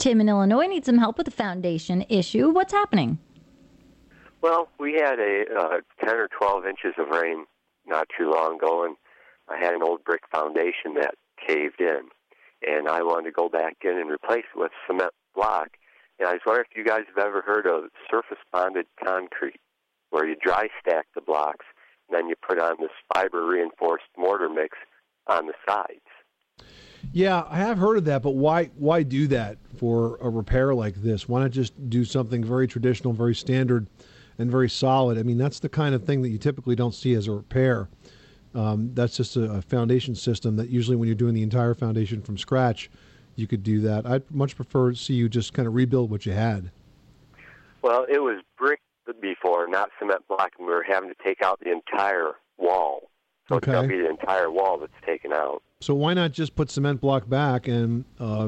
Tim in Illinois needs some help with a foundation issue. What's happening? Well, we had a 10 or 12 inches of rain not too long ago, and I had an old brick foundation that caved in, and I wanted to go back in and replace it with cement block. And I was wondering if you guys have ever heard of surface bonded concrete, where you dry stack the blocks, and then you put on this fiber reinforced mortar mix on the sides. Yeah, I have heard of that, but why do that for a repair like this? Why not just do something very traditional, very standard, and very solid? I mean, that's the kind of thing that you typically don't see as a repair. That's just a foundation system that usually when you're doing the entire foundation from scratch, you could do that. I'd much prefer to see you just kind of rebuild what you had. Well, it was brick before, not cement block, and we were having to take out the entire wall. So It's going to be the entire wall that's taken out. So why not just put cement block back and,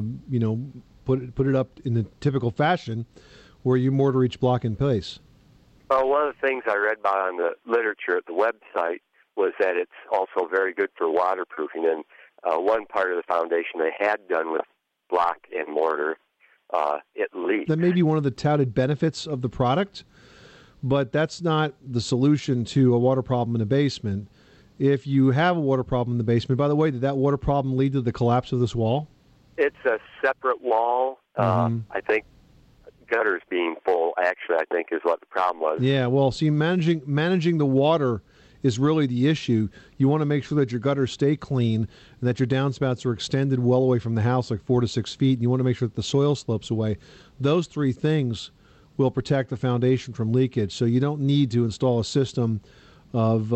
put it up in the typical fashion where you mortar each block in place? Well, one of the things I read about on the literature at the website was that it's also very good for waterproofing. And one part of the foundation they had done with block and mortar, it leaked. That may be one of the touted benefits of the product, but that's not the solution to a water problem in a basement. If you have a water problem in the basement, by the way, did that water problem lead to the collapse of this wall? It's a separate wall. I think gutters being full, actually, I think is what the problem was. Yeah, well, see, managing the water is really the issue. You want to make sure that your gutters stay clean and that your downspouts are extended well away from the house, like 4 to 6 feet, and you want to make sure that the soil slopes away. Those three things will protect the foundation from leakage, so you don't need to install a system of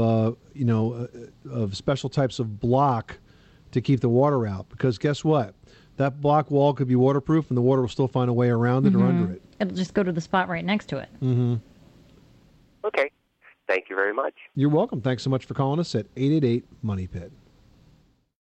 special types of block to keep the water out, because guess what? That block wall could be waterproof and the water will still find a way around it or under it. It'll just go to the spot right next to it. Okay. Thank you very much. You're welcome. Thanks so much for calling us at 888-MONEY-PIT.